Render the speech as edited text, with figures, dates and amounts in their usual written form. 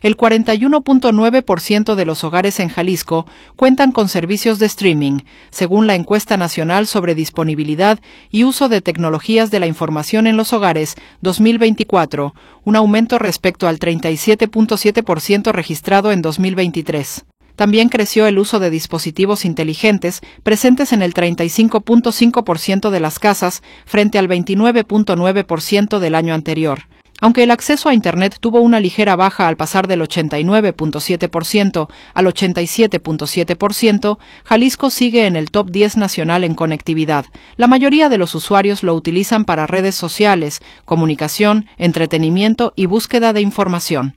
El 41.9% de los hogares en Jalisco cuentan con servicios de streaming, según la Encuesta Nacional sobre Disponibilidad y Uso de Tecnologías de la Información en los Hogares 2024, un aumento respecto al 37.7% registrado en 2023. También creció el uso de dispositivos inteligentes, presentes en el 35.5% de las casas, frente al 29.9% del año anterior. Aunque el acceso a Internet tuvo una ligera baja al pasar del 89.7% al 87.7%, Jalisco sigue en el top 10 nacional en conectividad. La mayoría de los usuarios lo utilizan para redes sociales, comunicación, entretenimiento y búsqueda de información.